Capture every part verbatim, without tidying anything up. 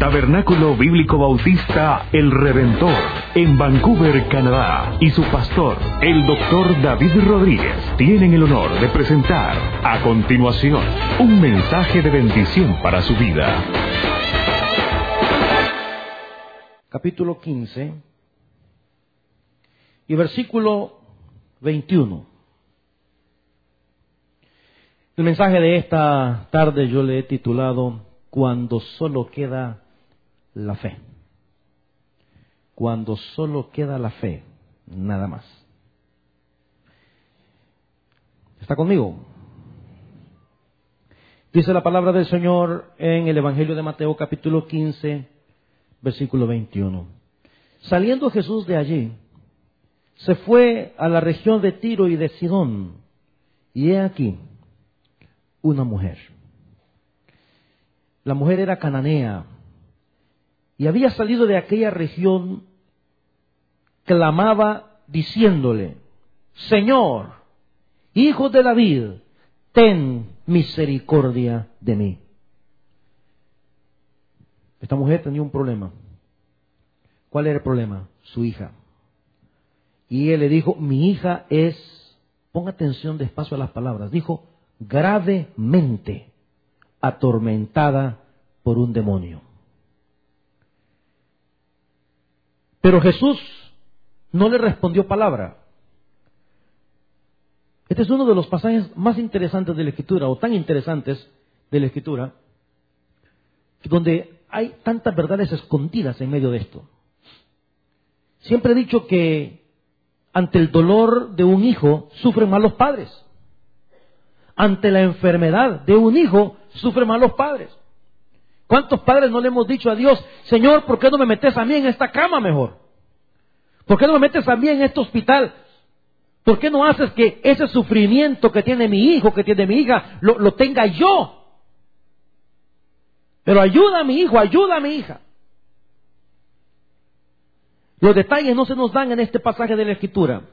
Tabernáculo Bíblico Bautista El Redentor, en Vancouver, Canadá, y su pastor, el doctor David Rodríguez, tienen el honor de presentar, a continuación, un mensaje de bendición para su vida. Capítulo quince y versículo veintiuno. El mensaje de esta tarde yo le he titulado Cuando solo queda la fe. Cuando solo queda la fe, nada más. ¿Está conmigo? Dice la palabra del Señor en el Evangelio de Mateo capítulo quince, versículo veintiuno. Saliendo Jesús de allí, se fue a la región de Tiro y de Sidón, y he aquí una mujer. La mujer era cananea y había salido de aquella región, clamaba diciéndole: Señor, Hijo de David, ten misericordia de mí. Esta mujer tenía un problema. ¿Cuál era el problema? Su hija. Y él le dijo, mi hija es, ponga atención despacio a las palabras, dijo, gravemente atormentada por un demonio. Pero Jesús no le respondió palabra. Este es uno de los pasajes más interesantes de la Escritura, o tan interesantes de la Escritura, donde hay tantas verdades escondidas en medio de esto. Siempre he dicho que ante el dolor de un hijo sufren más los padres. Ante la enfermedad de un hijo sufren más los padres. ¿Cuántos padres no le hemos dicho a Dios, Señor, ¿por qué no me metes a mí en esta cama mejor? ¿Por qué no me metes a mí en este hospital? ¿Por qué no haces que ese sufrimiento que tiene mi hijo, que tiene mi hija, lo, lo tenga yo? Pero ayuda a mi hijo, ayuda a mi hija. Los detalles no se nos dan en este pasaje de la Escritura.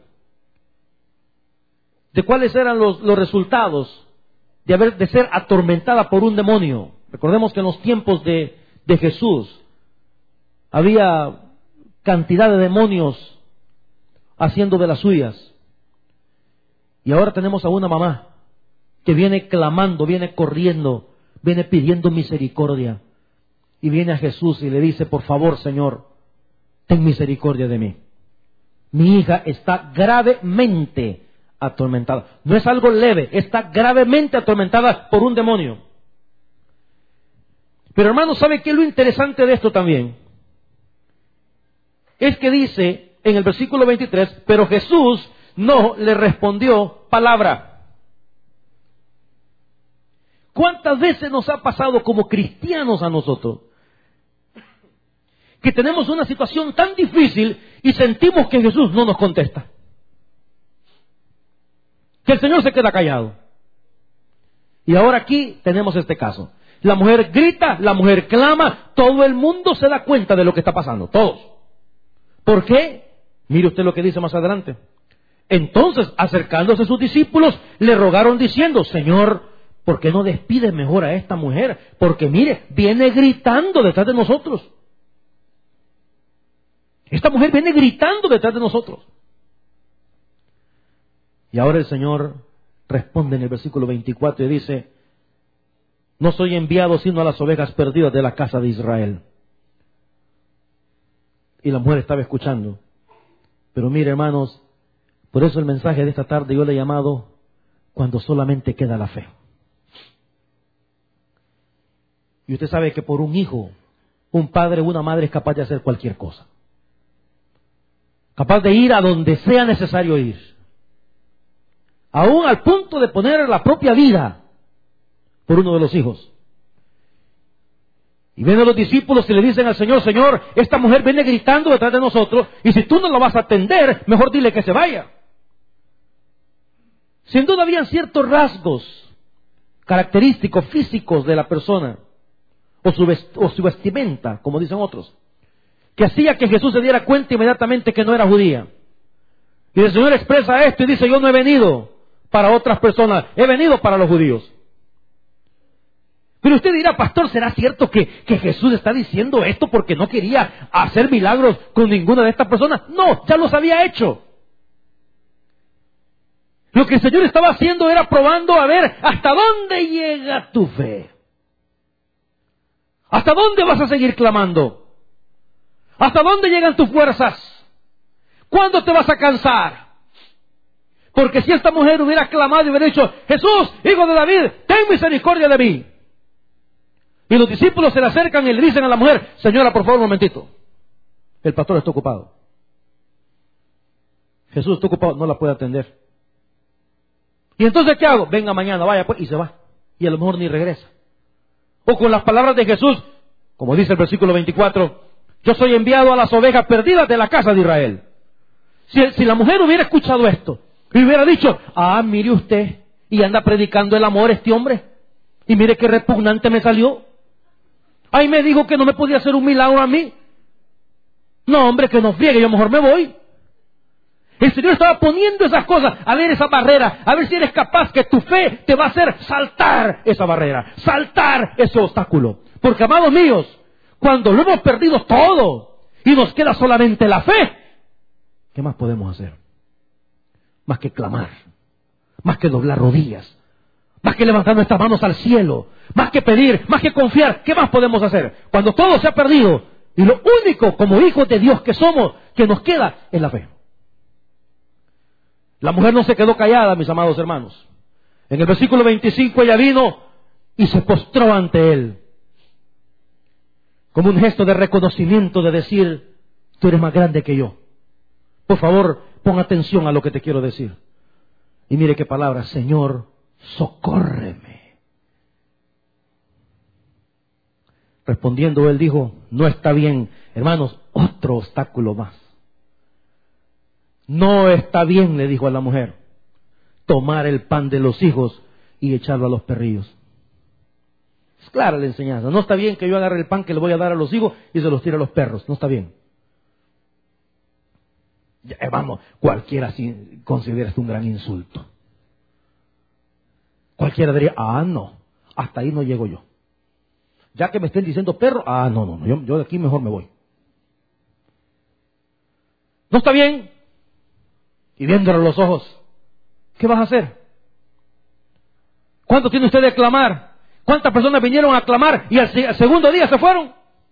De cuáles eran los, los resultados de haber de ser atormentada por un demonio. Recordemos que en los tiempos de, de Jesús había cantidad de demonios haciendo de las suyas. Y ahora tenemos a una mamá que viene clamando, viene corriendo, viene pidiendo misericordia. Y viene a Jesús y le dice, por favor, Señor, ten misericordia de mí. Mi hija está gravemente atormentada. No es algo leve, está gravemente atormentada por un demonio. Pero hermano, ¿sabe qué es lo interesante de esto también? Es que dice en el versículo veintitrés, pero Jesús no le respondió palabra. ¿Cuántas veces nos ha pasado como cristianos a nosotros que tenemos una situación tan difícil y sentimos que Jesús no nos contesta? Que el Señor se queda callado. Y ahora aquí tenemos este caso. La mujer grita, la mujer clama, todo el mundo se da cuenta de lo que está pasando, todos. ¿Por qué? Mire usted lo que dice más adelante. Entonces, acercándose a sus discípulos, le rogaron diciendo, Señor, ¿por qué no despides mejor a esta mujer? Porque mire, viene gritando detrás de nosotros. Esta mujer viene gritando detrás de nosotros. Y ahora el Señor responde en el versículo veinticuatro y dice, no soy enviado sino a las ovejas perdidas de la casa de Israel. Y la mujer estaba escuchando. Pero mire, hermanos, por eso el mensaje de esta tarde yo le he llamado cuando solamente queda la fe. Y usted sabe que por un hijo, un padre o una madre es capaz de hacer cualquier cosa. Capaz de ir a donde sea necesario ir. Aún al punto de poner la propia vida por uno de los hijos. Y vienen los discípulos y le dicen al Señor, Señor, esta mujer viene gritando detrás de nosotros y si tú no la vas a atender, mejor dile que se vaya. Sin duda habían ciertos rasgos característicos físicos de la persona o su, vest- o su vestimenta, como dicen otros, que hacía que Jesús se diera cuenta inmediatamente que no era judía. Y el Señor expresa esto y dice, yo no he venido para otras personas, he venido para los judíos. Pero usted dirá, pastor, ¿será cierto que, que Jesús está diciendo esto porque no quería hacer milagros con ninguna de estas personas? No, ya los había hecho. Lo que el Señor estaba haciendo era probando a ver hasta dónde llega tu fe. ¿Hasta dónde vas a seguir clamando? ¿Hasta dónde llegan tus fuerzas? ¿Cuándo te vas a cansar? Porque si esta mujer hubiera clamado y hubiera dicho, Jesús, hijo de David, ten misericordia de mí. Y los discípulos se le acercan y le dicen a la mujer, señora, por favor, un momentito. El pastor está ocupado. Jesús está ocupado, no la puede atender. ¿Y entonces qué hago? Venga mañana, vaya pues, y se va. Y a lo mejor ni regresa. O con las palabras de Jesús, como dice el versículo veinticuatro, yo soy enviado a las ovejas perdidas de la casa de Israel. Si, si la mujer hubiera escuchado esto, y hubiera dicho, ah, mire usted, y anda predicando el amor este hombre, y mire qué repugnante me salió. Ahí me dijo que no me podía hacer un milagro a mí. No, hombre, que no friegue, yo mejor me voy. El Señor estaba poniendo esas cosas, a ver esa barrera, a ver si eres capaz que tu fe te va a hacer saltar esa barrera, saltar ese obstáculo. Porque, amados míos, cuando lo hemos perdido todo y nos queda solamente la fe, ¿qué más podemos hacer? Más que clamar, más que doblar rodillas, más que levantar nuestras manos al cielo, más que pedir, más que confiar, ¿qué más podemos hacer? Cuando todo se ha perdido y lo único como hijos de Dios que somos, que nos queda, es la fe. La mujer no se quedó callada, mis amados hermanos. En el versículo veinticinco ella vino y se postró ante él, como un gesto de reconocimiento, de decir, tú eres más grande que yo. Por favor, pon atención a lo que te quiero decir. Y mire qué palabra, Señor, socórreme. Respondiendo él dijo, no está bien. Hermanos, otro obstáculo más. No está bien, le dijo a la mujer, tomar el pan de los hijos y echarlo a los perrillos. Es clara la enseñanza. No está bien que yo agarre el pan que le voy a dar a los hijos y se los tire a los perros. No está bien. Ya, vamos, cualquiera sí considera esto un gran insulto. Cualquiera diría, ah, no, hasta ahí no llego yo. Ya que me estén diciendo perro, ah, no, no, no yo, yo de aquí mejor me voy. No está bien. Y viéndole los ojos, ¿qué vas a hacer? ¿Cuánto tiene usted de clamar? ¿Cuántas personas vinieron a clamar y al, al segundo día se fueron?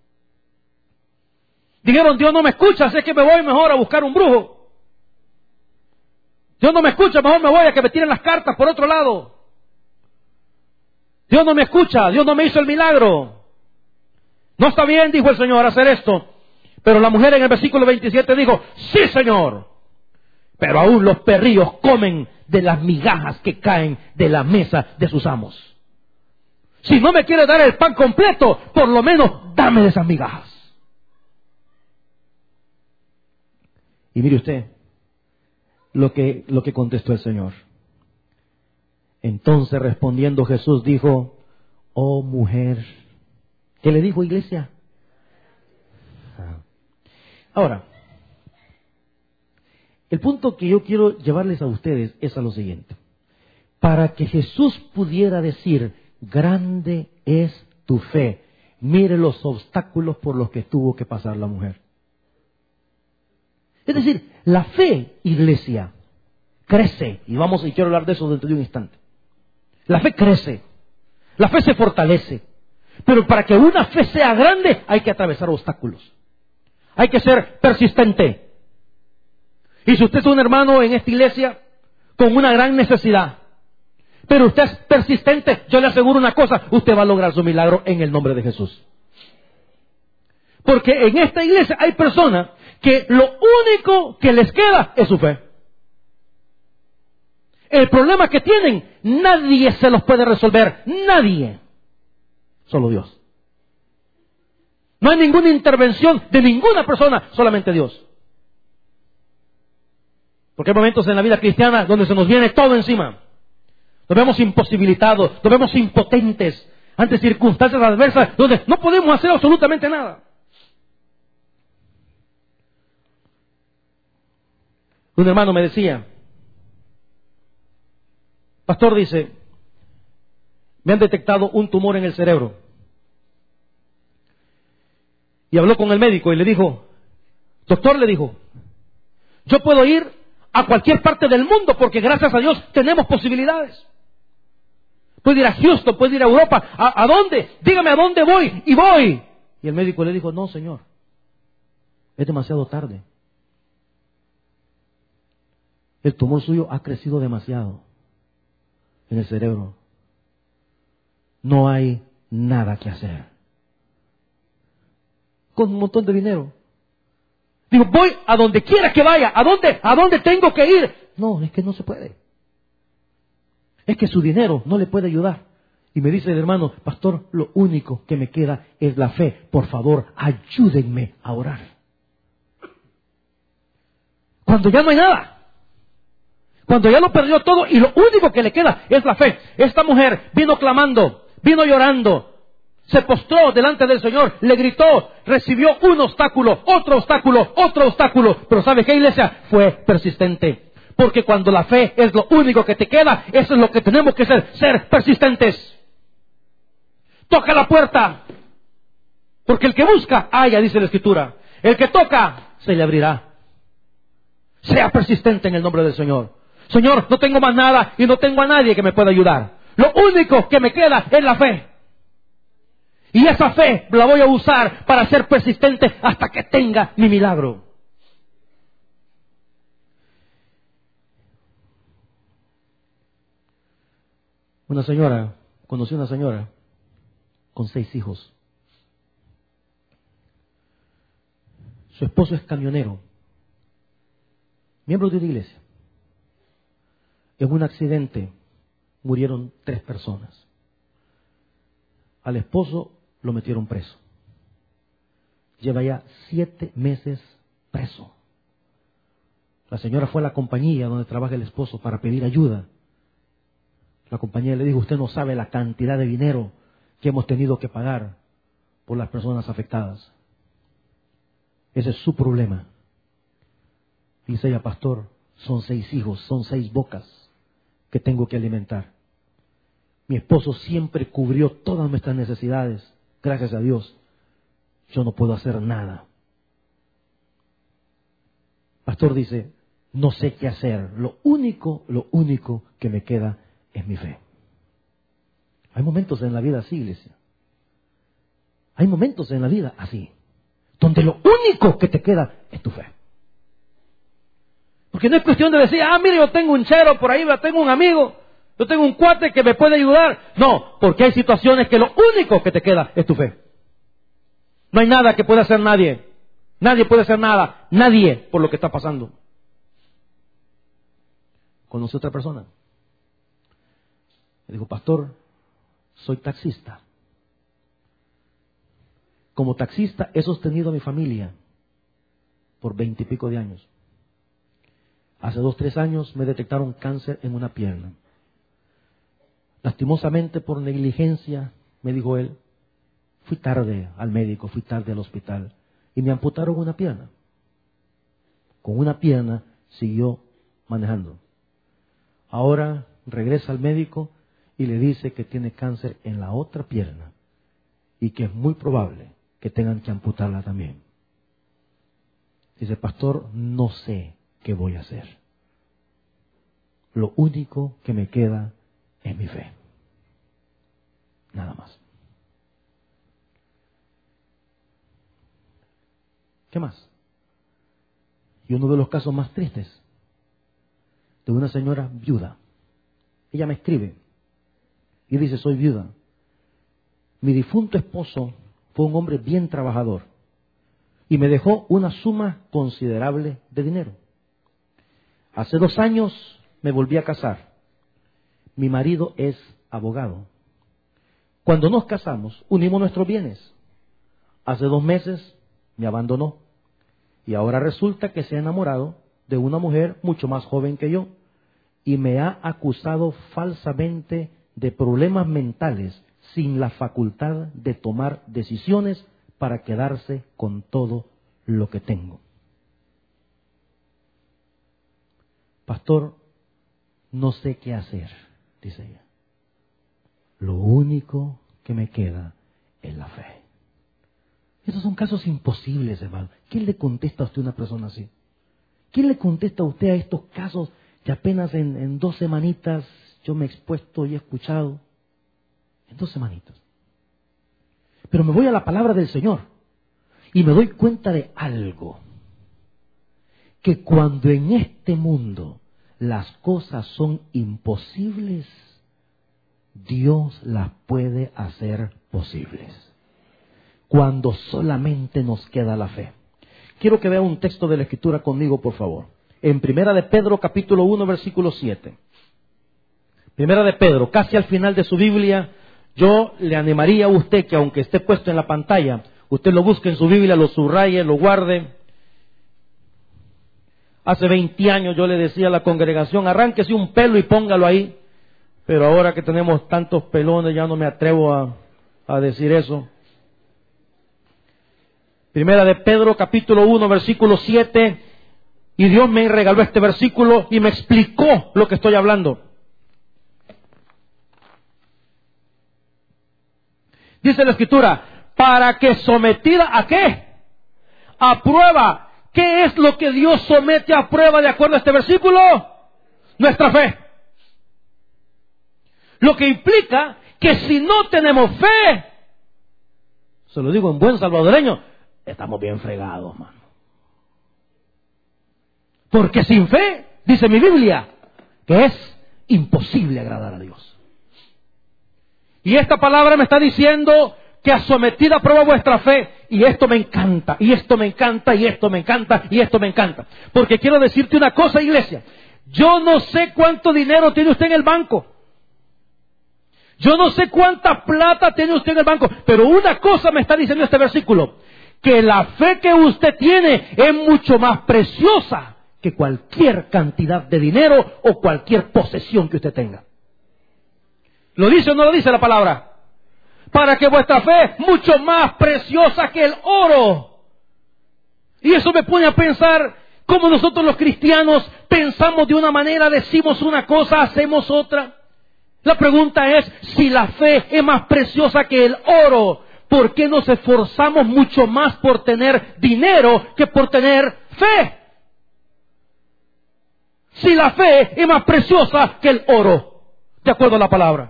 Dijeron, Dios no me escucha, así que me voy mejor a buscar un brujo. Dios no me escucha, mejor me voy a que me tiren las cartas por otro lado. Dios no me escucha, Dios no me hizo el milagro. No está bien, dijo el Señor, hacer esto. Pero la mujer en el versículo veintisiete dijo, sí, Señor. Pero aún los perrillos comen de las migajas que caen de la mesa de sus amos. Si no me quiere dar el pan completo, por lo menos dame de esas migajas. Y mire usted lo que, lo que contestó el Señor. Entonces respondiendo Jesús dijo, oh mujer. ¿Qué le dijo, iglesia? Ahora, el punto que yo quiero llevarles a ustedes es a lo siguiente. Para que Jesús pudiera decir, grande es tu fe, mire los obstáculos por los que tuvo que pasar la mujer. Es decir, la fe, iglesia, crece. Y vamos, y quiero hablar de eso dentro de un instante. La fe crece. La fe se fortalece. Pero para que una fe sea grande, hay que atravesar obstáculos. Hay que ser persistente. Y si usted es un hermano en esta iglesia con una gran necesidad, pero usted es persistente, yo le aseguro una cosa, usted va a lograr su milagro en el nombre de Jesús. Porque en esta iglesia hay personas que lo único que les queda es su fe. El problema que tienen, nadie se los puede resolver, nadie. Solo Dios. No hay ninguna intervención de ninguna persona, solamente Dios. Porque hay momentos en la vida cristiana donde se nos viene todo encima. Nos vemos imposibilitados, nos vemos impotentes ante circunstancias adversas donde no podemos hacer absolutamente nada. Un hermano me decía, pastor, dice, me han detectado un tumor en el cerebro. Y habló con el médico y le dijo, doctor, le dijo, yo puedo ir a cualquier parte del mundo porque gracias a Dios tenemos posibilidades. Puedo ir a Houston, puedo ir a Europa. ¿A, a dónde? Dígame a dónde voy. Y voy. Y el médico le dijo, no, señor, es demasiado tarde. El tumor suyo ha crecido demasiado en el cerebro. No hay nada que hacer. Con un montón de dinero. Digo, voy a donde quiera que vaya. ¿A dónde? ¿A dónde tengo que ir? No, es que no se puede. Es que su dinero no le puede ayudar. Y me dice el hermano, pastor, lo único que me queda es la fe. Por favor, ayúdenme a orar. Cuando ya no hay nada. Cuando ya lo perdió todo y lo único que le queda es la fe. Esta mujer vino clamando, vino llorando, se postró delante del Señor, le gritó, recibió un obstáculo, otro obstáculo, otro obstáculo. Pero ¿sabe qué, iglesia? Fue persistente. Porque cuando la fe es lo único que te queda, eso es lo que tenemos que ser, ser persistentes. Toca la puerta. Porque el que busca, halla, dice la Escritura. El que toca, se le abrirá. Sea persistente en el nombre del Señor. Señor, no tengo más nada y no tengo a nadie que me pueda ayudar. Lo único que me queda es la fe. Y esa fe la voy a usar para ser persistente hasta que tenga mi milagro. Una señora, conocí una señora con seis hijos. Su esposo es camionero, miembro de una iglesia. En un accidente murieron tres personas. Al esposo lo metieron preso. Lleva ya siete meses preso. La señora fue a la compañía donde trabaja el esposo para pedir ayuda. La compañía le dijo, usted no sabe la cantidad de dinero que hemos tenido que pagar por las personas afectadas. Ese es su problema. Dice ella, pastor, son seis hijos, son seis bocas que tengo que alimentar. Mi esposo siempre cubrió todas nuestras necesidades. Gracias a Dios, yo no puedo hacer nada. Pastor dice, no sé qué hacer. Lo único, lo único que me queda es mi fe. Hay momentos en la vida así, iglesia. Hay momentos en la vida así, donde lo único que te queda es tu fe. Porque no es cuestión de decir, ah, mire, yo tengo un chero por ahí, yo tengo un amigo, yo tengo un cuate que me puede ayudar. No, porque hay situaciones que lo único que te queda es tu fe. No hay nada que pueda hacer nadie. Nadie puede hacer nada. Nadie por lo que está pasando. Conocí a otra persona. Me dijo, pastor, soy taxista. Como taxista he sostenido a mi familia por veintipico de años. Hace dos, tres años me detectaron cáncer en una pierna. Lastimosamente, por negligencia, me dijo él, fui tarde al médico, fui tarde al hospital y me amputaron una pierna. Con una pierna siguió manejando. Ahora regresa al médico y le dice que tiene cáncer en la otra pierna y que es muy probable que tengan que amputarla también. Dice, pastor, no sé qué voy a hacer. Lo único que me queda es mi fe. Nada más. ¿Qué más? Y uno de los casos más tristes de una señora viuda. Ella me escribe y dice, soy viuda. Mi difunto esposo fue un hombre bien trabajador y me dejó una suma considerable de dinero. Hace dos años me volví a casar. Mi marido es abogado. Cuando nos casamos, unimos nuestros bienes. Hace dos meses me abandonó y ahora resulta que se ha enamorado de una mujer mucho más joven que yo y me ha acusado falsamente de problemas mentales sin la facultad de tomar decisiones para quedarse con todo lo que tengo. Pastor, no sé qué hacer, dice ella. lo único que me queda es la fe. Esos son casos imposibles, hermano. ¿Quién le contesta a usted a una persona así? ¿Quién le contesta a usted a estos casos que apenas en, en dos semanitas yo me he expuesto y he escuchado? En dos semanitas. Pero me voy a la palabra del Señor y me doy cuenta de algo. Que cuando en este mundo las cosas son imposibles, Dios las puede hacer posibles. Cuando solamente nos queda la fe. Quiero que vea un texto de la Escritura conmigo, por favor. En Primera de Pedro, capítulo uno, versículo siete. Primera de Pedro, casi al final de su Biblia, yo le animaría a usted que aunque esté puesto en la pantalla, usted lo busque en su Biblia, lo subraye, lo guarde. Hace veinte años yo le decía a la congregación, arránquese un pelo y póngalo ahí. Pero ahora que tenemos tantos pelones ya no me atrevo a, a decir eso. Primera de Pedro, capítulo uno, versículo siete. Y Dios me regaló este versículo y me explicó lo que estoy hablando. Dice la Escritura, para que sometida a qué? A prueba. ¿Qué es lo que Dios somete a prueba de acuerdo a este versículo? Nuestra fe. Lo que implica que si no tenemos fe, se lo digo en buen salvadoreño, estamos bien fregados, mano. Porque sin fe, dice mi Biblia, que es imposible agradar a Dios. Y esta palabra me está diciendo que ha sometido a prueba vuestra fe. Y esto me encanta, y esto me encanta, y esto me encanta, y esto me encanta. Porque quiero decirte una cosa, iglesia. Yo no sé cuánto dinero tiene usted en el banco. Yo no sé cuánta plata tiene usted en el banco. Pero una cosa me está diciendo este versículo. Que la fe que usted tiene es mucho más preciosa que cualquier cantidad de dinero o cualquier posesión que usted tenga. ¿Lo dice o no lo dice la palabra? Para que vuestra fe es mucho más preciosa que el oro. Y eso me pone a pensar cómo nosotros los cristianos pensamos de una manera, decimos una cosa, hacemos otra. La pregunta es, si la fe es más preciosa que el oro, ¿por qué nos esforzamos mucho más por tener dinero que por tener fe? Si la fe es más preciosa que el oro, de acuerdo a la palabra.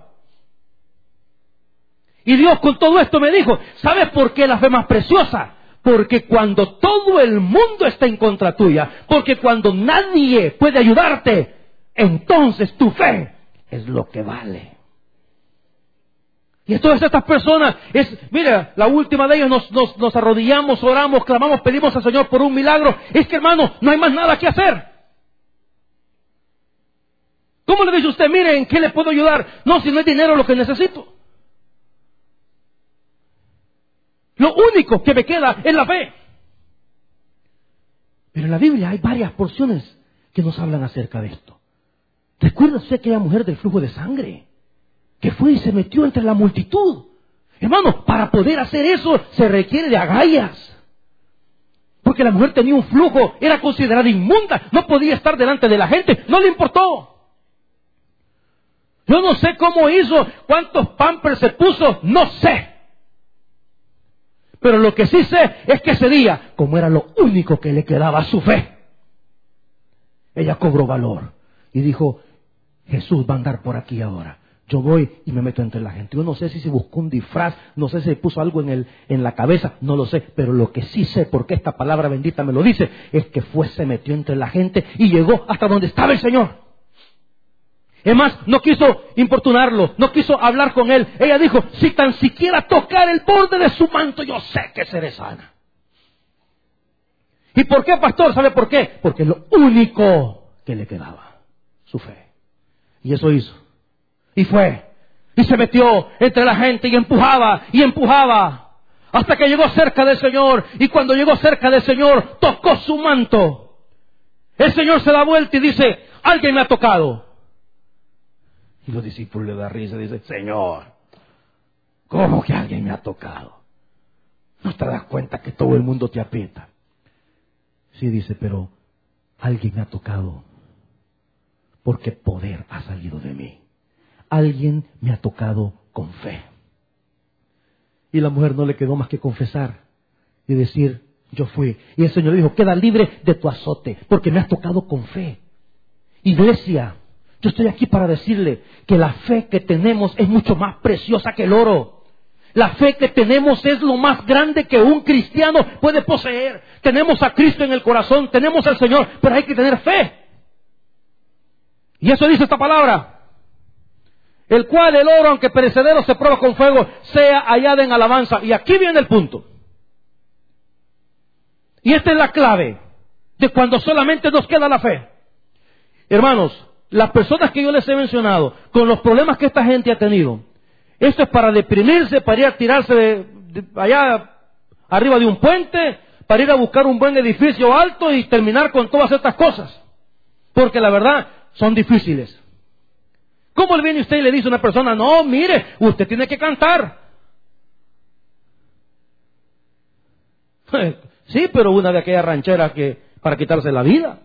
Y Dios con todo esto me dijo, ¿sabes por qué la fe es más preciosa? Porque cuando todo el mundo está en contra tuya, porque cuando nadie puede ayudarte, entonces tu fe es lo que vale. Y todas estas personas, es, mira, la última de ellas nos, nos, nos arrodillamos, oramos, clamamos, pedimos al Señor por un milagro. Es que, hermano, no hay más nada que hacer. ¿Cómo le dice usted, mire, en qué le puedo ayudar? No, si no hay dinero lo que necesito. Lo único que me queda es la fe. Pero en la Biblia hay varias porciones que nos hablan acerca de esto. ¿Recuerda usted aquella mujer del flujo de sangre? Que fue y se metió entre la multitud. Hermano, para poder hacer eso se requiere de agallas. Porque la mujer tenía un flujo, era considerada inmunda, no podía estar delante de la gente, no le importó. Yo no sé cómo hizo, cuántos pampers se puso, no sé. Pero lo que sí sé es que ese día, como era lo único que le quedaba a su fe, ella cobró valor y dijo, Jesús va a andar por aquí ahora. Yo voy y me meto entre la gente. Yo no sé si se buscó un disfraz, no sé si se puso algo en, el, en la cabeza, no lo sé. Pero lo que sí sé, porque esta palabra bendita me lo dice, es que fue, se metió entre la gente y llegó hasta donde estaba el Señor. Es más, no quiso importunarlo, no quiso hablar con él. Ella dijo, si tan siquiera tocar el borde de su manto, yo sé que seré sana. ¿Y por qué, pastor? ¿Sabe por qué? Porque es lo único que le quedaba, su fe. Y eso hizo. Y fue. Y se metió entre la gente y empujaba y empujaba. Hasta que llegó cerca del Señor. Y cuando llegó cerca del Señor, tocó su manto. El Señor se da vuelta y dice, alguien me ha tocado. Y los discípulos le dan risa y dicen, Señor, ¿cómo que alguien me ha tocado? ¿No te das cuenta que todo el mundo te aprieta? Sí, dice, pero alguien me ha tocado porque poder ha salido de mí. Alguien me ha tocado con fe. Y la mujer no le quedó más que confesar y decir, yo fui. Y el Señor le dijo, queda libre de tu azote, porque me has tocado con fe. Iglesia, yo estoy aquí para decirle que la fe que tenemos es mucho más preciosa que el oro. La fe que tenemos es lo más grande que un cristiano puede poseer. Tenemos a Cristo en el corazón, tenemos al Señor, pero hay que tener fe. Y eso dice esta palabra. El cual el oro, aunque perecedero, se prueba con fuego, sea hallada en alabanza. Y aquí viene el punto. Y esta es la clave de cuando solamente nos queda la fe. Hermanos, las personas que yo les he mencionado, con los problemas que esta gente ha tenido, esto es para deprimirse, para ir a tirarse de, de allá arriba de un puente, para ir a buscar un buen edificio alto y terminar con todas estas cosas. Porque la verdad, son difíciles. ¿Cómo le viene usted y le dice a una persona, no, mire, usted tiene que cantar? Sí, pero una de aquellas rancheras que para quitarse la vida.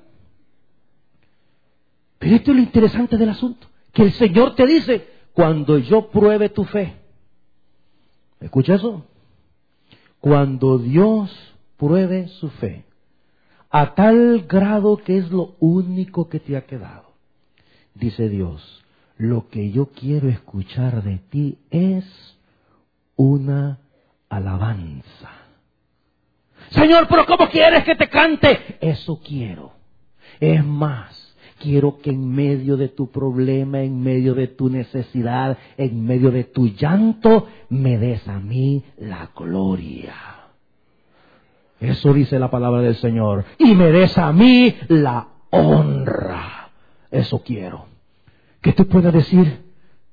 Pero esto es lo interesante del asunto, que el Señor te dice, cuando yo pruebe tu fe. ¿Escucha eso? Cuando Dios pruebe su fe, a tal grado que es lo único que te ha quedado, dice Dios, lo que yo quiero escuchar de ti es una alabanza. Señor, pero ¿cómo quieres que te cante? Eso quiero. Es más, quiero que en medio de tu problema, en medio de tu necesidad, en medio de tu llanto, me des a mí la gloria. Eso dice la palabra del Señor. Y me des a mí la honra. Eso quiero. Que tú puedas decir,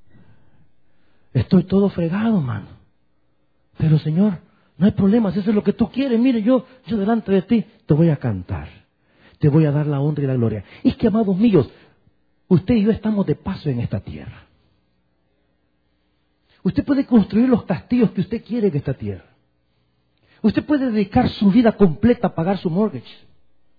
estoy todo fregado, mano. Pero Señor, no hay problema, si eso es lo que tú quieres. Mire, yo, yo delante de ti te voy a cantar. Te voy a dar la honra y la gloria. Y es que, amados míos, usted y yo estamos de paso en esta tierra. Usted puede construir los castillos que usted quiere en esta tierra. Usted puede dedicar su vida completa a pagar su mortgage.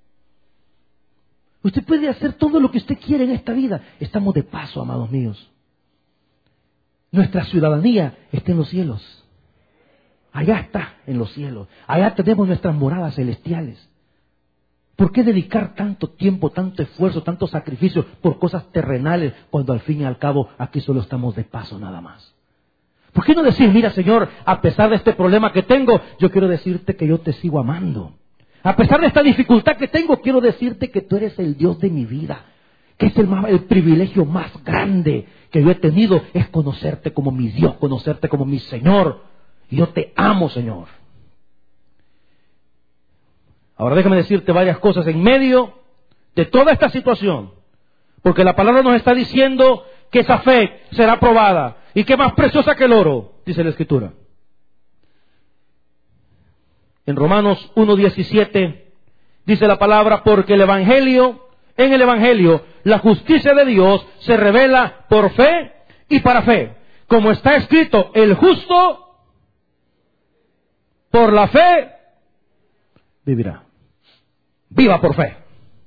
Usted puede hacer todo lo que usted quiere en esta vida. Estamos de paso, amados míos. Nuestra ciudadanía está en los cielos. Allá está, en los cielos. Allá tenemos nuestras moradas celestiales. ¿Por qué dedicar tanto tiempo, tanto esfuerzo, tanto sacrificio por cosas terrenales cuando al fin y al cabo aquí solo estamos de paso nada más? ¿Por qué no decir, mira Señor, a pesar de este problema que tengo, yo quiero decirte que yo te sigo amando? A pesar de esta dificultad que tengo, quiero decirte que tú eres el Dios de mi vida. Que es el, más, el privilegio más grande que yo he tenido, es conocerte como mi Dios, conocerte como mi Señor. Y yo te amo, Señor. Ahora déjame decirte varias cosas en medio de toda esta situación. Porque la palabra nos está diciendo que esa fe será probada. Y que más preciosa que el oro, dice la Escritura. En Romanos uno diecisiete dice la palabra, porque el Evangelio, en el Evangelio, la justicia de Dios se revela por fe y para fe. Como está escrito, el justo por la fe vivirá. Viva por fe.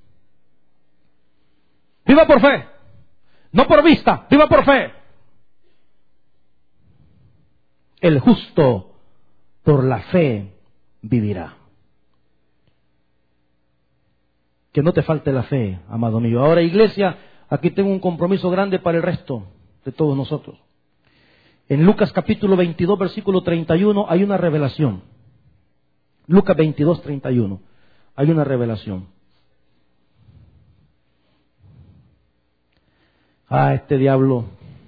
Viva por fe. No por vista, viva por fe. El justo por la fe vivirá. Que no te falte la fe, amado mío. Ahora, iglesia, aquí tengo un compromiso grande para el resto de todos nosotros. En Lucas capítulo veintidós, versículo treinta y uno, hay una revelación. Lucas veintidós, treinta y uno. Hay una revelación. Ah, este diablo.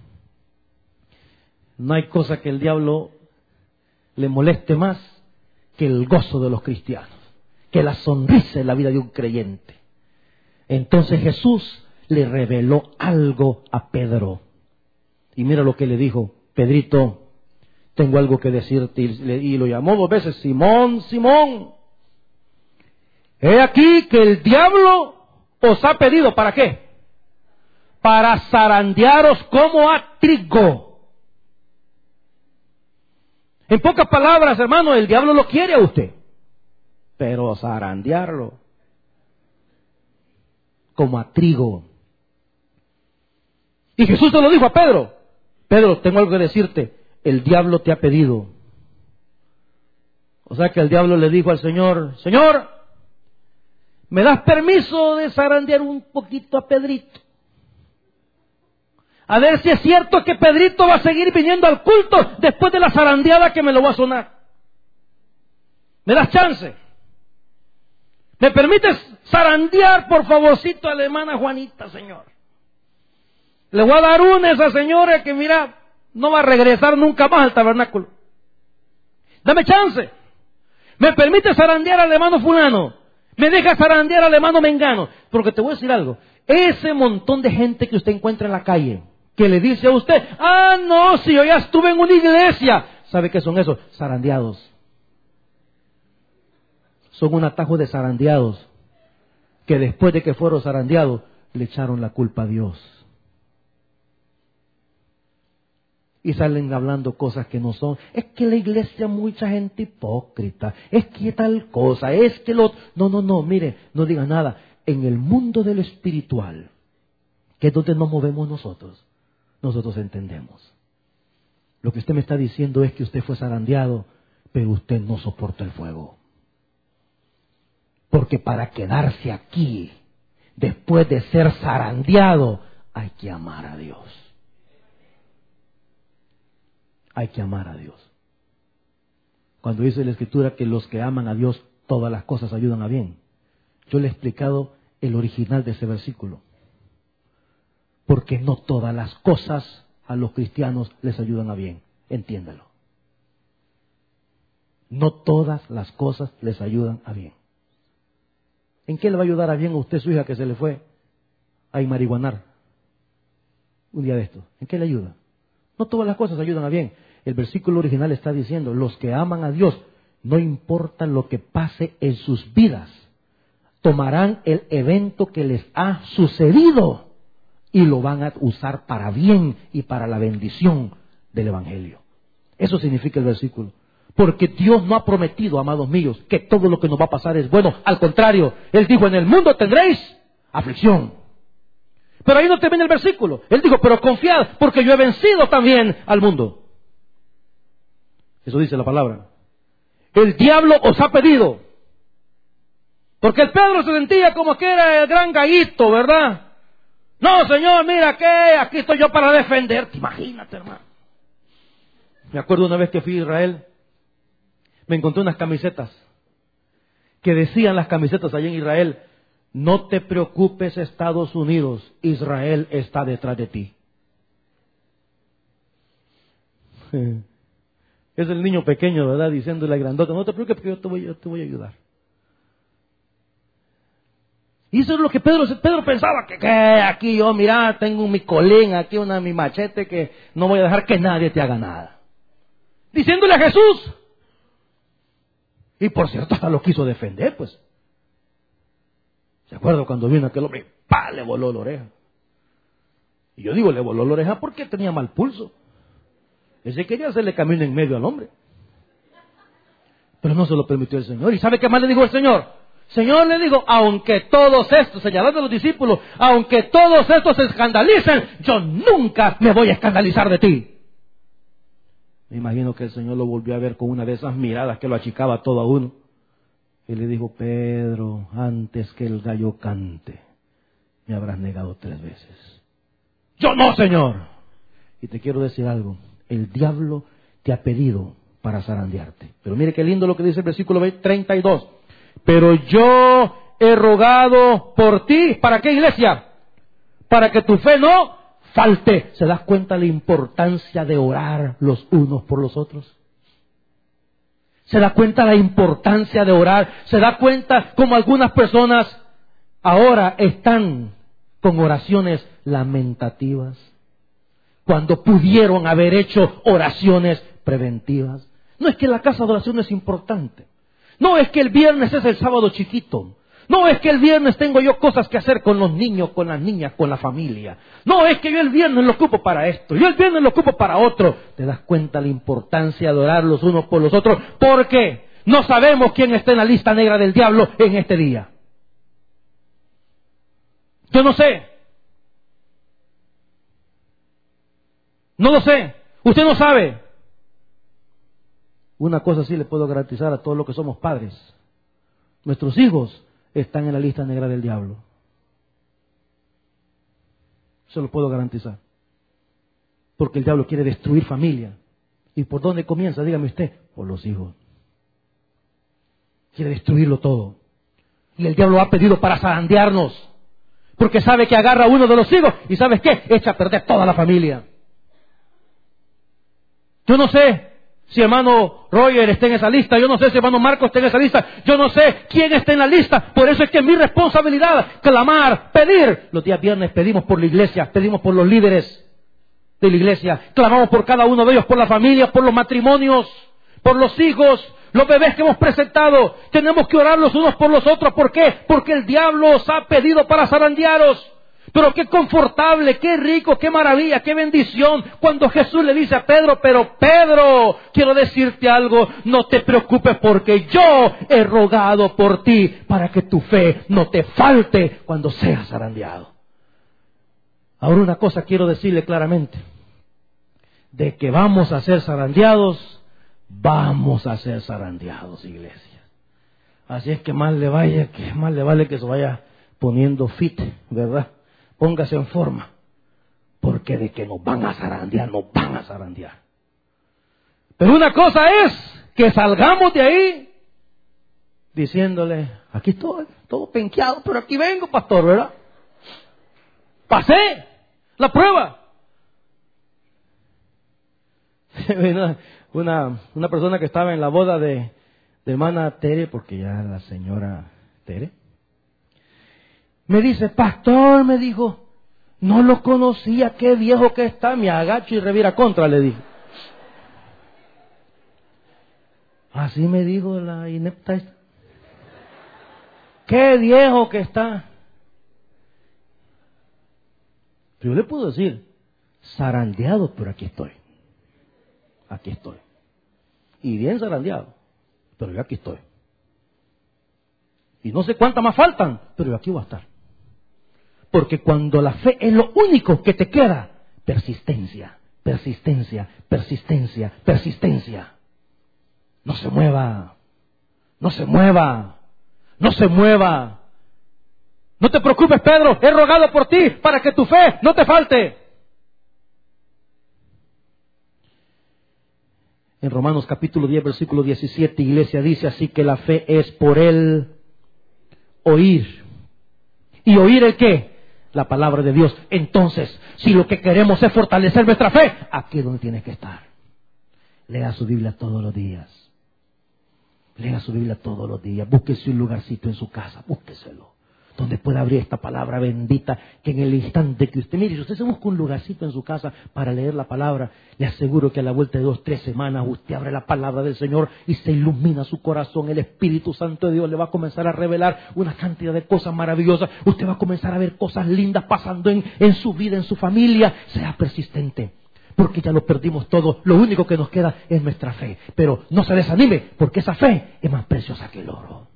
No hay cosa que el diablo le moleste más que el gozo de los cristianos, que la sonrisa en la vida de un creyente. Entonces Jesús le reveló algo a Pedro. Y mira lo que le dijo: Pedrito, tengo algo que decirte. Y lo llamó dos veces: Simón, Simón, he aquí que el diablo os ha pedido, ¿para qué? Para zarandearos como a trigo. En pocas palabras, hermano, el diablo lo quiere a usted, pero zarandearlo como a trigo. Y Jesús se lo dijo a Pedro: Pedro, tengo algo que decirte. El diablo te ha pedido. O sea que el diablo le dijo al Señor, Señor, ¿me das permiso de zarandear un poquito a Pedrito? A ver si es cierto que Pedrito va a seguir viniendo al culto después de la zarandeada que me lo va a sonar. ¿Me das chance? ¿Me permites zarandear, por favorcito, a la hermana Juanita, Señor? Le voy a dar una a esa señora que, mira, no va a regresar nunca más al tabernáculo. Dame chance. ¿Me permites zarandear al hermano fulano? ¿Me dejas zarandear al hermano mengano? Porque te voy a decir algo. Ese montón de gente que usted encuentra en la calle, que le dice a usted, ah, no, si yo ya estuve en una iglesia. ¿Sabe qué son esos? Zarandeados. Son un atajo de zarandeados, que después de que fueron zarandeados, le echaron la culpa a Dios. Y salen hablando cosas que no son. Es que la iglesia, mucha gente hipócrita. Es que tal cosa, es que lo... No, no, no, mire, no diga nada. En el mundo de lo espiritual, que es donde nos movemos nosotros, nosotros entendemos. Lo que usted me está diciendo es que usted fue zarandeado, pero usted no soportó el fuego. Porque para quedarse aquí, después de ser zarandeado, hay que amar a Dios. Hay que amar a Dios. Cuando dice la Escritura que los que aman a Dios, todas las cosas ayudan a bien. Yo le he explicado el original de ese versículo. Porque no todas las cosas a los cristianos les ayudan a bien. Entiéndalo. No todas las cosas les ayudan a bien. ¿En qué le va a ayudar a bien a usted su hija que se le fue a marihuanar un día de esto? ¿En qué le ayuda? No todas las cosas ayudan a bien. El versículo original está diciendo, los que aman a Dios, no importa lo que pase en sus vidas, tomarán el evento que les ha sucedido y lo van a usar para bien y para la bendición del Evangelio. Eso significa el versículo. Porque Dios no ha prometido, amados míos, que todo lo que nos va a pasar es bueno. Al contrario, Él dijo, en el mundo tendréis aflicción. Pero ahí no termina el versículo. Él dijo, pero confiad, porque yo he vencido también al mundo. Eso dice la palabra. El diablo os ha pedido. Porque el Pedro se sentía como que era el gran gallito, ¿verdad? No, Señor, mira que aquí estoy yo para defenderte. Imagínate, hermano. Me acuerdo una vez que fui a Israel, me encontré unas camisetas que decían las camisetas allá en Israel, no te preocupes Estados Unidos, Israel está detrás de ti. Es el niño pequeño, ¿verdad? Diciéndole al grandote, no te preocupes que yo te voy, yo te voy a ayudar. Y eso es lo que Pedro, Pedro pensaba, que, que aquí yo, mira, tengo mi colín, aquí una mi machete, que no voy a dejar que nadie te haga nada. Diciéndole a Jesús. Y por cierto, hasta lo quiso defender, pues. ¿Se acuerda cuando vino aquel hombre? ¡Pah! Le voló la oreja. Y yo digo, le voló la oreja porque tenía mal pulso. Ese quería hacerle camino en medio al hombre. Pero no se lo permitió el Señor. ¿Y sabe qué más le dijo el Señor? Señor le dijo, aunque todos estos, señalando a los discípulos, aunque todos estos se escandalicen, yo nunca me voy a escandalizar de ti. Me imagino que el Señor lo volvió a ver con una de esas miradas que lo achicaba todo a uno. Y le dijo, Pedro, antes que el gallo cante, me habrás negado tres veces. Yo no, Señor. Y te quiero decir algo. El diablo te ha pedido para zarandearte. Pero mire qué lindo lo que dice el versículo treinta y dos. Pero yo he rogado por ti. ¿Para qué, iglesia? Para que tu fe no falte. ¿Se das cuenta la importancia de orar los unos por los otros? ¿Se da cuenta la importancia de orar? ¿Se da cuenta cómo algunas personas ahora están con oraciones lamentativas? Cuando pudieron haber hecho oraciones preventivas. No es que la casa de oración es importante. No es que el viernes es el sábado chiquito. No es que el viernes tengo yo cosas que hacer con los niños, con las niñas, con la familia. No es que yo el viernes lo ocupo para esto, yo el viernes lo ocupo para otro. ¿Te das cuenta la importancia de orar los unos por los otros? Porque no sabemos quién está en la lista negra del diablo en este día. Yo no sé. No lo sé. Usted no sabe. Una cosa sí le puedo garantizar a todos los que somos padres. Nuestros hijos están en la lista negra del diablo. Se lo puedo garantizar. Porque el diablo quiere destruir familia. ¿Y por dónde comienza? Dígame usted. Por los hijos. Quiere destruirlo todo. Y el diablo ha pedido para zarandearnos. Porque sabe que agarra a uno de los hijos y ¿sabes qué? Echa a perder toda la familia. Yo no sé si hermano Roger está en esa lista. Yo no sé si hermano Marcos está en esa lista. Yo no sé quién está en la lista. Por eso es que es mi responsabilidad clamar, pedir. Los días viernes pedimos por la iglesia, pedimos por los líderes de la iglesia. Clamamos por cada uno de ellos, por la familia, por los matrimonios, por los hijos, los bebés que hemos presentado. Tenemos que orar los unos por los otros. ¿Por qué? Porque el diablo os ha pedido para zarandearos. Pero qué confortable, qué rico, qué maravilla, qué bendición. Cuando Jesús le dice a Pedro, pero Pedro, quiero decirte algo, no te preocupes porque yo he rogado por ti para que tu fe no te falte cuando seas zarandeado. Ahora una cosa quiero decirle claramente. De que vamos a ser zarandeados, vamos a ser zarandeados, iglesia. Así es que más le vaya, que más le vale que se vaya poniendo fit, ¿verdad? Póngase en forma. Porque de que nos van a zarandear, nos van a zarandear. Pero una cosa es que salgamos de ahí diciéndole, aquí estoy, todo penqueado, pero aquí vengo, pastor, ¿verdad? Pasé la prueba. Una, una, una persona que estaba en la boda de, de hermana Tere, porque ya la señora Tere, me dice, pastor, me dijo, no lo conocía, qué viejo que está, me agacho y revira contra, le dije. Así me dijo la inepta esta. Qué viejo que está. Pero yo le puedo decir, zarandeado, pero aquí estoy. Aquí estoy. Y bien zarandeado, pero yo aquí estoy. Y no sé cuántas más faltan, pero yo aquí voy a estar. Porque cuando la fe es lo único que te queda, persistencia, persistencia, persistencia, persistencia. No se mueva, no se mueva, no se mueva. No te preocupes, Pedro, he rogado por ti para que tu fe no te falte. En Romanos capítulo diez, versículo diecisiete, iglesia, dice así que la fe es por el oír. ¿Y oír el qué? La palabra de Dios. Entonces, si lo que queremos es fortalecer nuestra fe, aquí es donde tienes que estar. Lea su Biblia todos los días. Lea su Biblia todos los días. Búsquese un lugarcito en su casa, búsqueselo, donde pueda abrir esta palabra bendita, que en el instante que usted, mire, si usted se busca un lugarcito en su casa para leer la palabra, le aseguro que a la vuelta de dos, tres semanas usted abre la palabra del Señor y se ilumina su corazón. El Espíritu Santo de Dios le va a comenzar a revelar una cantidad de cosas maravillosas. Usted va a comenzar a ver cosas lindas pasando en, en su vida, en su familia. Sea persistente, porque ya lo perdimos todo. Lo único que nos queda es nuestra fe. Pero no se desanime, porque esa fe es más preciosa que el oro.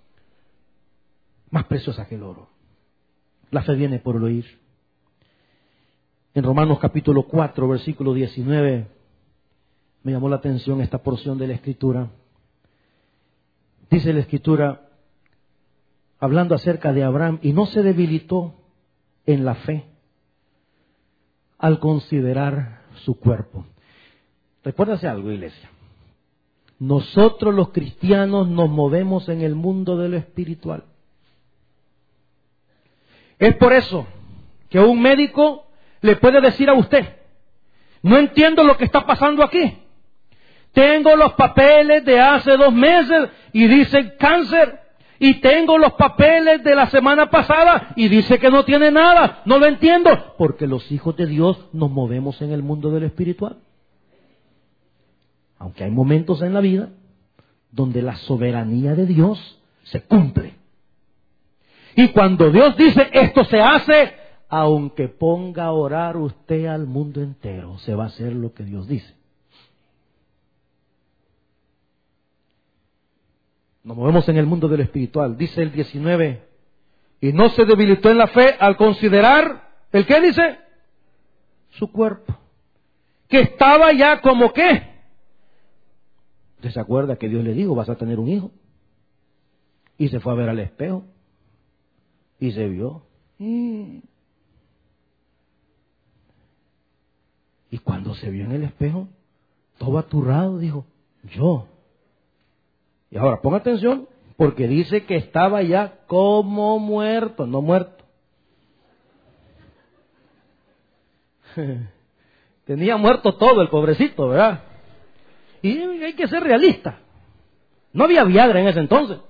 Más preciosa que el oro. La fe viene por el oír. En Romanos capítulo cuatro, versículo diecinueve, me llamó la atención esta porción de la Escritura. Dice la Escritura, hablando acerca de Abraham, y no se debilitó en la fe al considerar su cuerpo. Recuérdase algo, iglesia. Nosotros los cristianos nos movemos en el mundo de lo espiritual. Es por eso que un médico le puede decir a usted, no entiendo lo que está pasando aquí. Tengo los papeles de hace dos meses y dice cáncer. Y tengo los papeles de la semana pasada y dice que no tiene nada. No lo entiendo. Porque los hijos de Dios nos movemos en el mundo de lo espiritual. Aunque hay momentos en la vida donde la soberanía de Dios se cumple. Y cuando Dios dice esto se hace, aunque ponga a orar usted al mundo entero, se va a hacer lo que Dios dice. Nos movemos en el mundo del espiritual. Dice el diecinueve, y no se debilitó en la fe al considerar, ¿el qué dice? Su cuerpo. que estaba ya como qué. ¿Usted se acuerda que Dios le dijo, vas a tener un hijo? Y se fue a ver al espejo. Y se vio. Y cuando se vio en el espejo, todo aturrado, dijo, yo. Y ahora ponga atención, porque dice que estaba ya como muerto, no muerto. Tenía muerto todo el pobrecito, ¿verdad? Y hay que ser realista. No había Viagra en ese entonces.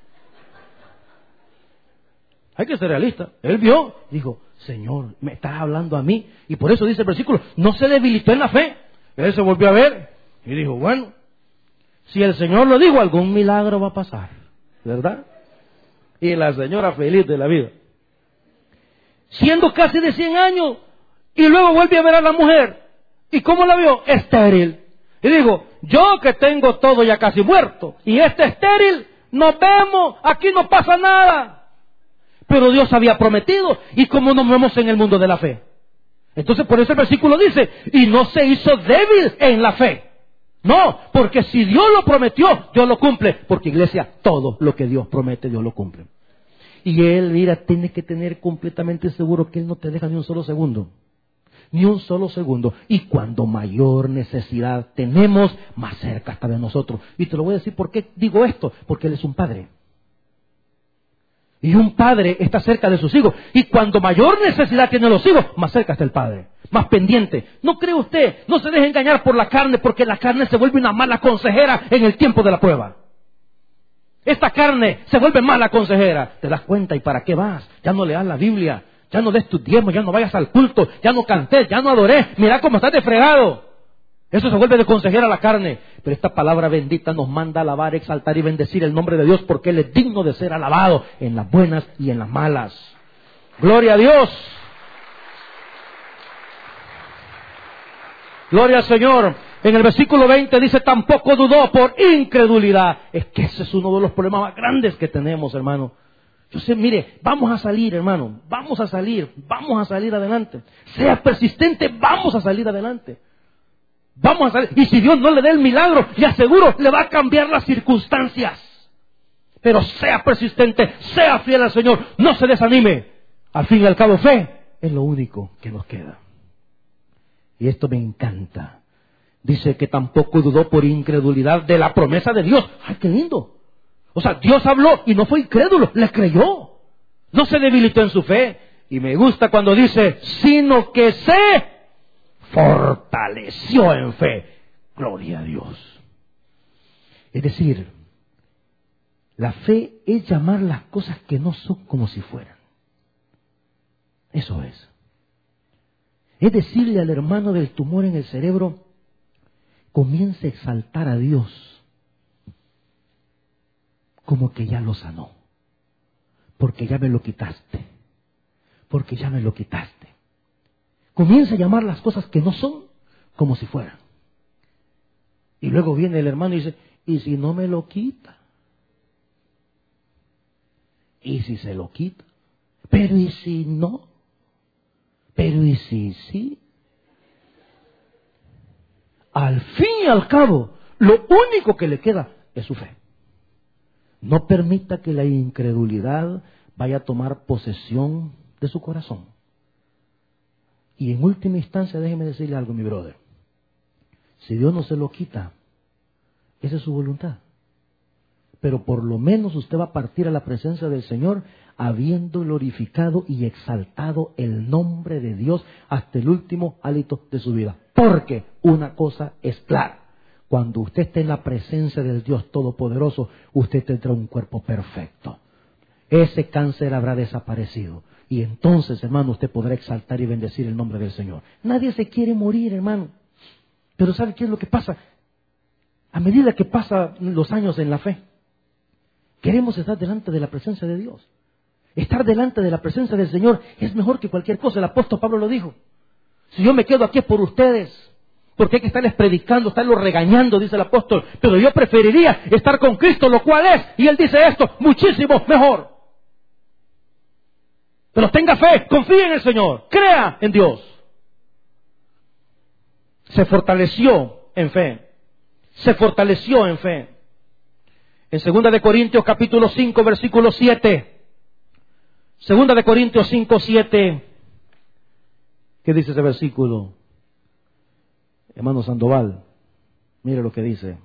Hay que ser realista. Él vio, dijo, Señor, me estás hablando a mí. Y por eso dice el versículo, no se debilitó en la fe. Él se volvió a ver y dijo, bueno, si el Señor lo dijo, algún milagro va a pasar, ¿verdad? Y la señora feliz de la vida. Siendo casi de cien años, y luego vuelve a ver a la mujer. ¿Y cómo la vio? Estéril. Y dijo, yo que tengo todo ya casi muerto, y este estéril, nos vemos, aquí no pasa nada. Pero Dios había prometido, y como nos vemos en el mundo de la fe. Entonces por eso el versículo dice, y no se hizo débil en la fe. No, porque si Dios lo prometió, Dios lo cumple. Porque, iglesia, todo lo que Dios promete, Dios lo cumple. Y Él, mira, tiene que tener completamente seguro que Él no te deja ni un solo segundo. Ni un solo segundo. Y cuando mayor necesidad tenemos, más cerca está de nosotros. Y te lo voy a decir por qué digo esto. Porque Él es un padre. Y un padre está cerca de sus hijos. Y cuando mayor necesidad tienen los hijos, más cerca está el padre. Más pendiente. No cree usted, no se deje engañar por la carne, porque la carne se vuelve una mala consejera en el tiempo de la prueba. Esta carne se vuelve mala consejera. ¿Te das cuenta? ¿Y para qué vas? Ya no leas la Biblia, ya no des tu diezmo, ya no vayas al culto, ya no cantes, ya no adores. Mira cómo estás de fregado. Eso se vuelve de consejera a la carne. Pero esta palabra bendita nos manda a alabar, exaltar y bendecir el nombre de Dios, porque Él es digno de ser alabado en las buenas y en las malas. Gloria a Dios. Gloria al Señor. En el versículo veinte dice, tampoco dudó por incredulidad. Es que ese es uno de los problemas más grandes que tenemos, hermano. Yo sé, mire, vamos a salir, hermano. Vamos a salir, vamos a salir adelante. Sea persistente, vamos a salir adelante. Vamos a salir. Y si Dios no le da el milagro, le aseguro, le va a cambiar las circunstancias. Pero sea persistente, sea fiel al Señor, no se desanime. Al fin y al cabo, fe es lo único que nos queda. Y esto me encanta. Dice que tampoco dudó por incredulidad de la promesa de Dios. ¡Ay, qué lindo! O sea, Dios habló y no fue incrédulo, le creyó. No se debilitó en su fe. Y me gusta cuando dice, sino que se fortaleció en fe. Gloria a Dios. Es decir, la fe es llamar las cosas que no son como si fueran. Eso es. Es decirle al hermano del tumor en el cerebro, comience a exaltar a Dios como que ya lo sanó, porque ya me lo quitaste, porque ya me lo quitaste. Comience a llamar las cosas que no son como si fueran. Y luego viene el hermano y dice, ¿y si no me lo quita? ¿Y si se lo quita? Pero ¿y si no? Pero ¿y si sí? Al fin y al cabo, lo único que le queda es su fe. No permita que la incredulidad vaya a tomar posesión de su corazón. Y en última instancia, déjeme decirle algo, mi brother. Si Dios no se lo quita, esa es su voluntad. Pero por lo menos usted va a partir a la presencia del Señor habiendo glorificado y exaltado el nombre de Dios hasta el último hálito de su vida. Porque una cosa es clara, cuando usted esté en la presencia del Dios Todopoderoso, usted tendrá un cuerpo perfecto. Ese cáncer habrá desaparecido. Y entonces, hermano, usted podrá exaltar y bendecir el nombre del Señor. Nadie se quiere morir, hermano. Pero ¿sabe qué es lo que pasa? A medida que pasan los años en la fe, queremos estar delante de la presencia de Dios. Estar delante de la presencia del Señor es mejor que cualquier cosa. El apóstol Pablo lo dijo. Si yo me quedo aquí es por ustedes, porque hay que estarles predicando, estarlos regañando, dice el apóstol. Pero yo preferiría estar con Cristo, lo cual es, y él dice esto, muchísimo mejor. Pero tenga fe, confíe en el Señor, crea en Dios. se fortaleció en fe. Se fortaleció en fe. En Segunda de Corintios capítulo cinco, versículo siete. Segunda de Corintios cinco, siete. ¿Qué dice ese versículo? Hermano Sandoval, mire lo que dice.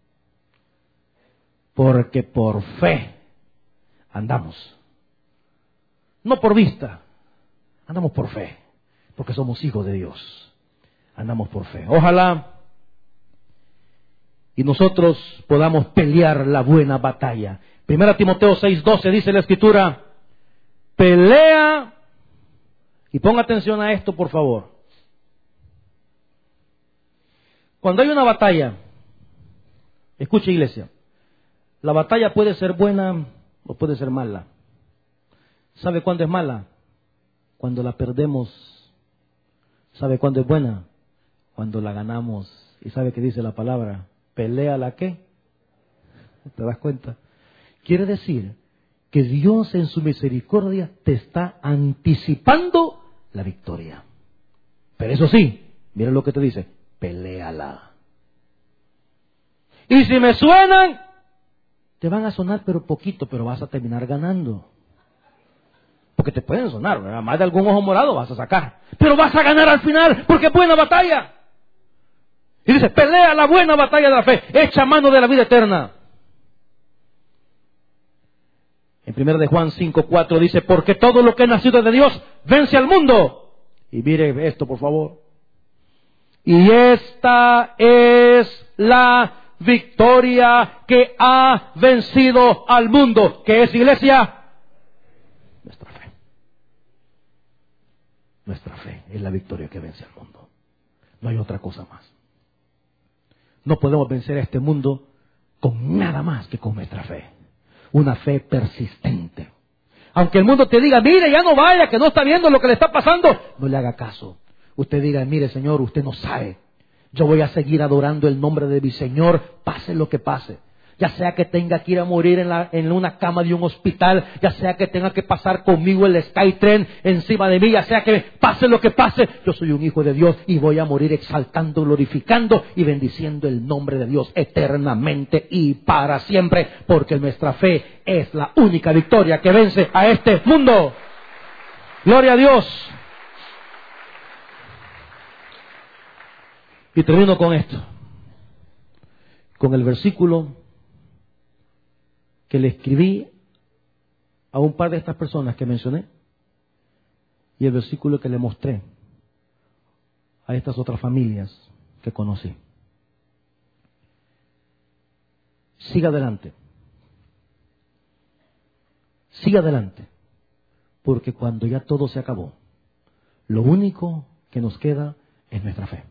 Porque por fe andamos. No por vista. Andamos por fe. Porque somos hijos de Dios. Andamos por fe. Ojalá y nosotros podamos pelear la buena batalla. Primera Timoteo seis, doce dice la Escritura, pelea, y ponga atención a esto por favor. Cuando hay una batalla, escuche iglesia, la batalla puede ser buena o puede ser mala. ¿Sabe cuándo es mala? Cuando la perdemos. ¿Sabe cuándo es buena? Cuando la ganamos. ¿Y sabe qué dice la palabra? ¿Pelea la qué? ¿Te das cuenta? Quiere decir que Dios en su misericordia te está anticipando la victoria. Pero eso sí, mira lo que te dice, peléala. Y si me suenan, te van a sonar pero poquito, pero vas a terminar ganando. Porque te pueden sonar, ¿verdad? Más de algún ojo morado vas a sacar. Pero vas a ganar al final, porque es buena batalla. Y dice, pelea la buena batalla de la fe, echa mano de la vida eterna. En primera de Juan cinco, cuatro dice, porque todo lo que es nacido de Dios vence al mundo. Y mire esto, por favor. Y esta es la victoria que ha vencido al mundo. ¿Qué es, iglesia? Nuestra fe. Nuestra fe es la victoria que vence al mundo. No hay otra cosa más. No podemos vencer a este mundo con nada más que con nuestra fe. Una fe persistente. Aunque el mundo te diga, mire, ya no vaya, que no está viendo lo que le está pasando, no le haga caso. Usted diga, mire Señor, usted no sabe. Yo voy a seguir adorando el nombre de mi Señor, pase lo que pase. Ya sea que tenga que ir a morir en, la, en una cama de un hospital, ya sea que tenga que pasar conmigo el Skytrain encima de mí, ya sea que pase lo que pase, yo soy un hijo de Dios y voy a morir exaltando, glorificando y bendiciendo el nombre de Dios eternamente y para siempre, porque nuestra fe es la única victoria que vence a este mundo. Gloria a Dios. Y termino con esto, con el versículo que le escribí a un par de estas personas que mencioné y el versículo que le mostré a estas otras familias que conocí. Siga adelante. Siga adelante. Porque cuando ya todo se acabó, lo único que nos queda es nuestra fe.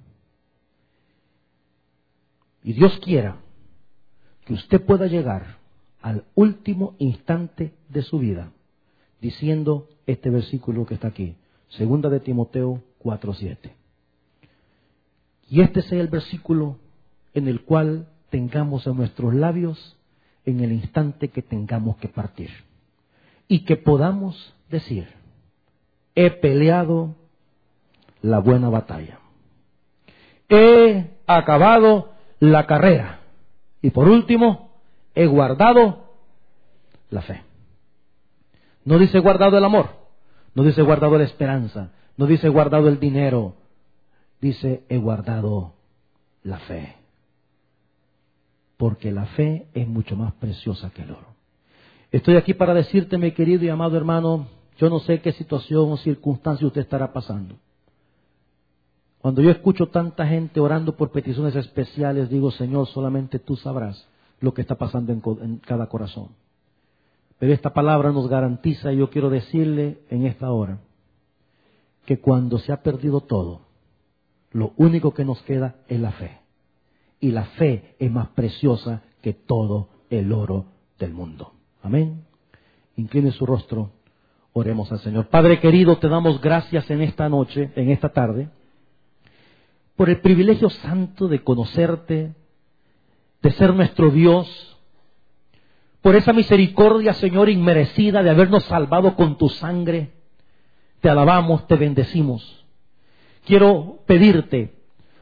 Y Dios quiera que usted pueda llegar al último instante de su vida, diciendo este versículo que está aquí, Segunda de Timoteo cuatro, siete. Y este sea el versículo en el cual tengamos en nuestros labios en el instante que tengamos que partir. Y que podamos decir, he peleado la buena batalla. He acabado la carrera. Y por último, he guardado la fe. No dice guardado el amor, no dice guardado la esperanza, no dice guardado el dinero, dice he guardado la fe. Porque la fe es mucho más preciosa que el oro. Estoy aquí para decirte, mi querido y amado hermano, yo no sé qué situación o circunstancia usted estará pasando. Cuando yo escucho tanta gente orando por peticiones especiales, digo, Señor, solamente tú sabrás lo que está pasando en, en cada corazón. Pero esta palabra nos garantiza, y yo quiero decirle en esta hora, que cuando se ha perdido todo, lo único que nos queda es la fe. Y la fe es más preciosa que todo el oro del mundo. Amén. Incline su rostro, oremos al Señor. Padre querido, te damos gracias en esta noche, en esta tarde, por el privilegio santo de conocerte, de ser nuestro Dios, por esa misericordia, Señor, inmerecida de habernos salvado con tu sangre. Te alabamos, te bendecimos. Quiero pedirte,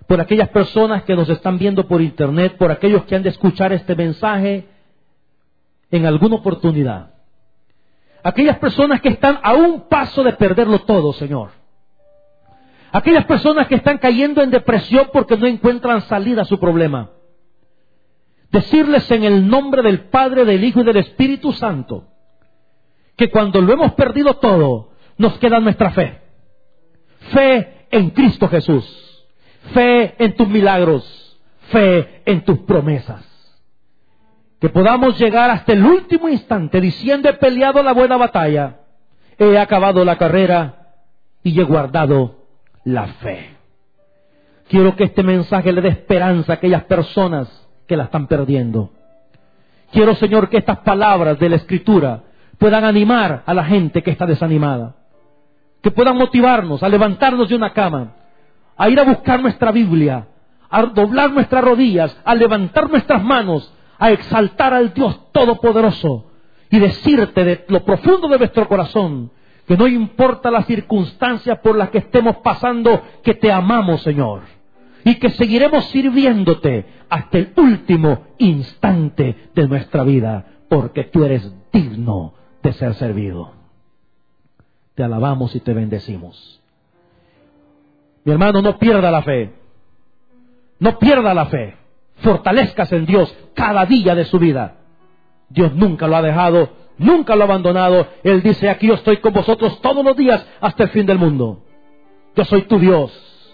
por aquellas personas que nos están viendo por internet, por aquellos que han de escuchar este mensaje en alguna oportunidad. Aquellas personas que están a un paso de perderlo todo, Señor. Aquellas personas que están cayendo en depresión porque no encuentran salida a su problema. Decirles en el nombre del Padre, del Hijo y del Espíritu Santo, que cuando lo hemos perdido todo, nos queda nuestra fe. Fe en Cristo Jesús. Fe en tus milagros. Fe en tus promesas. Que podamos llegar hasta el último instante diciendo: he peleado la buena batalla, he acabado la carrera y he guardado la fe. Quiero que este mensaje le dé esperanza a aquellas personas que la están perdiendo. Quiero, Señor, que estas palabras de la Escritura puedan animar a la gente que está desanimada. Que puedan motivarnos a levantarnos de una cama, a ir a buscar nuestra Biblia, a doblar nuestras rodillas, a levantar nuestras manos, a exaltar al Dios Todopoderoso y decirte de lo profundo de nuestro corazón que no importa las circunstancias por las que estemos pasando, que te amamos, Señor, y que seguiremos sirviéndote hasta el último instante de nuestra vida, porque tú eres digno de ser servido. Te alabamos y te bendecimos. Mi hermano, no pierda la fe. No pierda la fe. Fortalezcase en Dios cada día de su vida. Dios nunca lo ha dejado, nunca lo ha abandonado. Él dice: aquí yo estoy con vosotros todos los días hasta el fin del mundo. Yo soy tu Dios.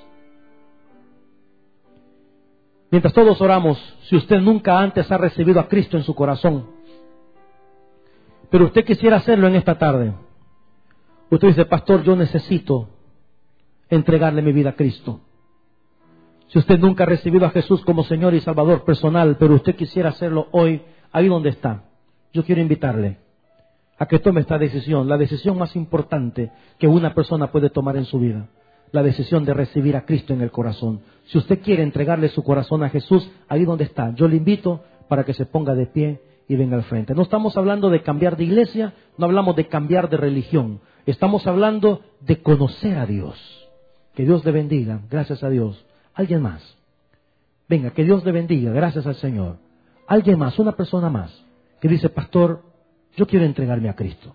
Mientras todos oramos, si usted nunca antes ha recibido a Cristo en su corazón, pero usted quisiera hacerlo en esta tarde, usted dice: pastor, yo necesito entregarle mi vida a Cristo. Si usted nunca ha recibido a Jesús como Señor y Salvador personal, pero usted quisiera hacerlo hoy, ahí donde está, yo quiero invitarle a que tome esta decisión, la decisión más importante que una persona puede tomar en su vida, la decisión de recibir a Cristo en el corazón. Si usted quiere entregarle su corazón a Jesús, ahí donde está, yo le invito para que se ponga de pie y venga al frente. No estamos hablando de cambiar de iglesia, no hablamos de cambiar de religión, estamos hablando de conocer a Dios. Que Dios le bendiga, gracias a Dios. Alguien más. Venga, que Dios le bendiga, gracias al Señor. Alguien más, una persona más, que dice: pastor, yo quiero entregarme a Cristo.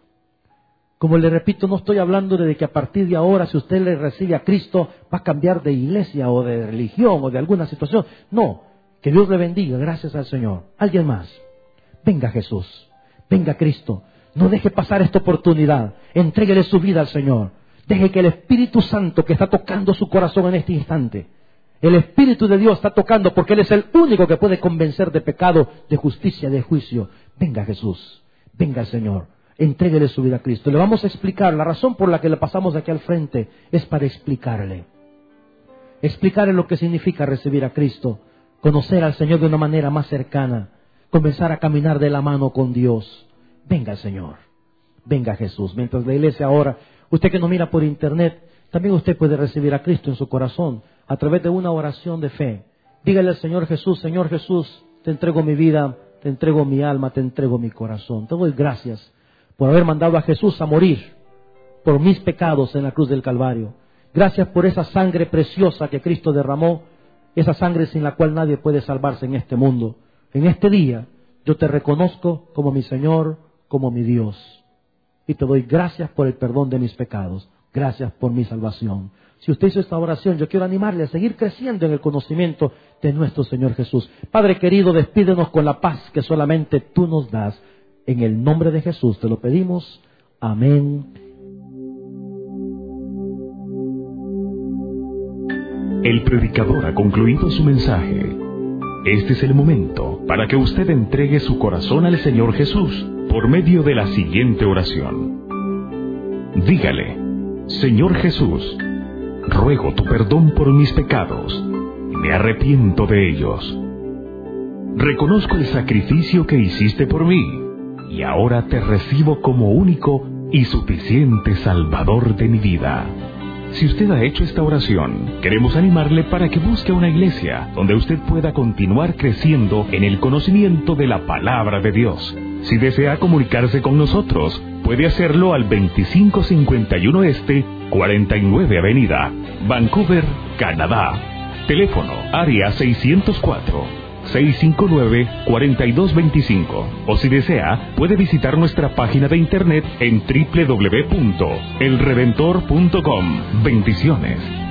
Como le repito, no estoy hablando de que a partir de ahora, si usted le recibe a Cristo, va a cambiar de iglesia o de religión o de alguna situación. No, que Dios le bendiga, gracias al Señor. Alguien más. Venga Jesús, venga Cristo. No deje pasar esta oportunidad. Entréguele su vida al Señor. Deje que el Espíritu Santo, que está tocando su corazón en este instante, el Espíritu de Dios está tocando, porque Él es el único que puede convencer de pecado, de justicia, de juicio. Venga Jesús, venga el Señor, entréguele su vida a Cristo. Le vamos a explicar, la razón por la que le pasamos aquí al frente es para explicarle. Explicarle lo que significa recibir a Cristo, conocer al Señor de una manera más cercana, comenzar a caminar de la mano con Dios. Venga el Señor, venga Jesús. Mientras la iglesia ahora, usted que nos mira por internet, también usted puede recibir a Cristo en su corazón a través de una oración de fe. Dígale al Señor Jesús: Señor Jesús, te entrego mi vida, te entrego mi alma, te entrego mi corazón. Te doy gracias por haber mandado a Jesús a morir por mis pecados en la cruz del Calvario. Gracias por esa sangre preciosa que Cristo derramó, esa sangre sin la cual nadie puede salvarse en este mundo. En este día yo te reconozco como mi Señor, como mi Dios. Y te doy gracias por el perdón de mis pecados. Gracias por mi salvación. Si usted hizo esta oración, yo quiero animarle a seguir creciendo en el conocimiento de nuestro Señor Jesús. Padre querido, despídenos con la paz que solamente tú nos das. En el nombre de Jesús te lo pedimos. Amén. El predicador ha concluido su mensaje. Este es el momento para que usted entregue su corazón al Señor Jesús por medio de la siguiente oración. Dígale: Señor Jesús, ruego tu perdón por mis pecados, me arrepiento de ellos. Reconozco el sacrificio que hiciste por mí, y ahora te recibo como único y suficiente Salvador de mi vida. Si usted ha hecho esta oración, queremos animarle para que busque una iglesia donde usted pueda continuar creciendo en el conocimiento de la palabra de Dios. Si desea comunicarse con nosotros, puede hacerlo al veinticinco cincuenta y uno Este, cuarenta y nueve Avenida, Vancouver, Canadá. Teléfono área seiscientos cuatro, seiscientos cincuenta y nueve, cuarenta y dos veinticinco. O si desea, puede visitar nuestra página de internet en doble u doble u doble u punto el redentor punto com. Bendiciones.